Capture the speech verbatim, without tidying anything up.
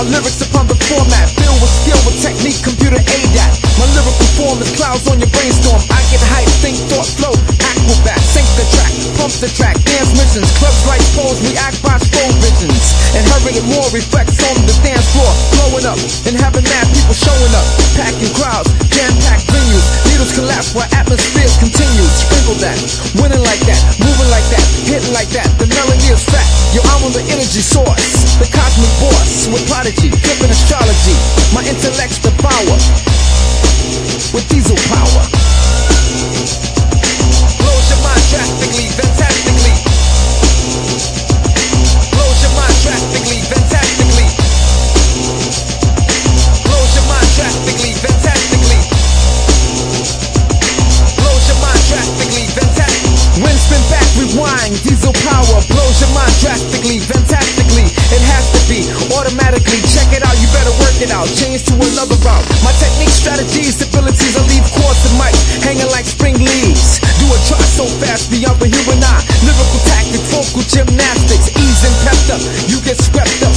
lyrics upon the format, filled with skill with technique, computer aid at. My lyrical form is clouds on your brainstorm. I get hype, think, thought, flow, acrobat. Sync the track, pump the track, dance missions. Clubs like pros, react by slow visions. And hurry and more reflects on the dance floor. Blowing up and having mad people showing up. Packing crowds, jam-packed venues. Needles collapse while atmospheres continue. Sprinkle that, winning like that, moving like that, hitting like that. The melody is fat. Yo, I'm on the energy source, the cosmic boss with prodigy, flipping astrology. My intellect's the power with diesel power. Blows your mind drastically, fantastically. Blows your mind drastically, fantastically. Blows your mind drastically, fantastically. Blows your mind drastically, fantastically. Wind spin back, rewind, diesel power. Blows your mind drastically, fantastically. It has to be automatically. Check it out, you better work it out. Change to another route. My technique, strategies, abilities, I leave chords and mics hanging like spring leaves. Do a try so fast beyond the human eye. Lyrical tactics, vocal gymnastics, ease and pepped up. You get swept up,